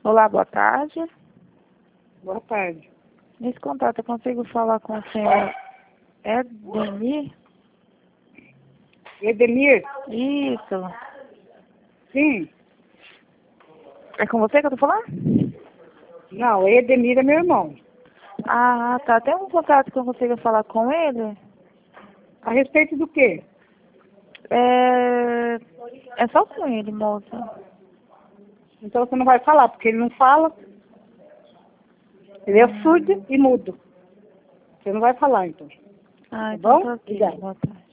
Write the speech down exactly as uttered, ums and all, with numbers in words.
Olá, boa tarde. Boa tarde. Nesse contato, eu consigo falar com o senhor Edemir? Edemir? Isso. Sim. É com você que eu tô falando? Não, Edemir é meu irmão. Ah, tá. Tem um contato que eu consigo falar com ele? A respeito do quê? É... É só com ele, moça. Então você não vai falar, porque ele não fala. Ele é surdo e mudo. Você não vai falar, então. Ah, Tá então bom? tá ok. Obrigada. Boa tarde.